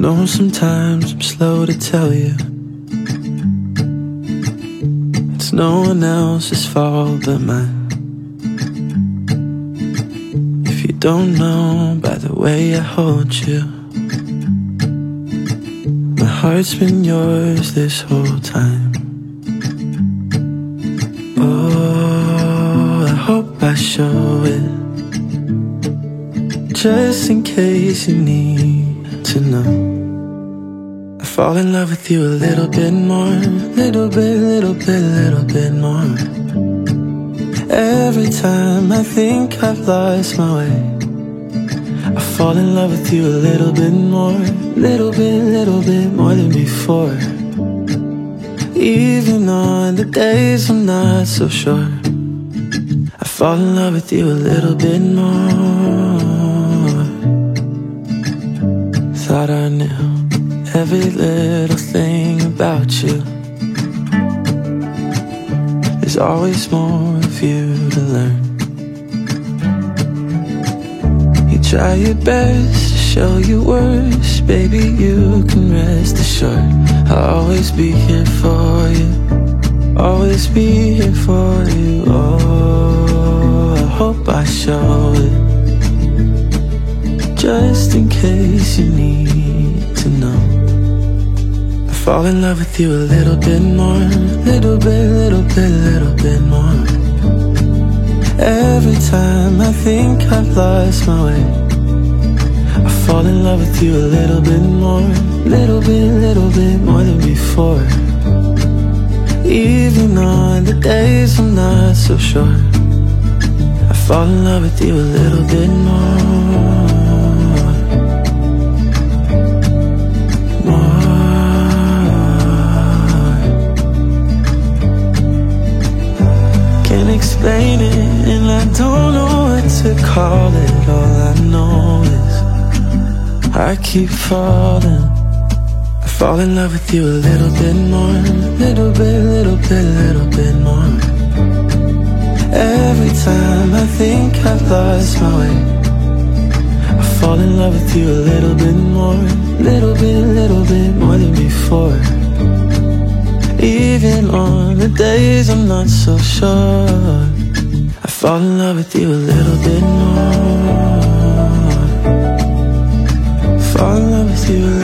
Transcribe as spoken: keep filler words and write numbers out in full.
know sometimes I'm slow to tell you it's no one else's fault but mine. If you don't know by the way I hold you, my heart's been yours this whole time. Oh, I hope I show it, just in case you need to know. I fall in love with you a little bit more, little bit, little bit, little bit more. Every time I think I've lost my way, I fall in love with you a little bit more, little bit, little bit more than before. Even on the days I'm not so sure, I fall in love with you a little bit more. Thought I knew every little thing about you. There's always more of you to learn. You try your best to show your worst, baby, you can rest assured I'll always be here for you, always be here for you. Oh, I hope I show it, just in case you need to know. I fall in love with you a little bit more, little bit, little bit, little bit more. Every time I think I've lost my way, I fall in love with you a little bit more, little bit, little bit more than before. Even on the days I'm not so sure, I fall in love with you a little bit more. Can't explain it and I don't know what to call it. All I know is I keep falling. I fall in love with you a little bit more, little bit, little bit, little bit more. Every time I think I've lost my way, I fall in love with you a little bit more, little bit, little bit more than before. Even on the days I'm not so sure, I fall in love with you a little bit more. Fall in love with you a little bit more.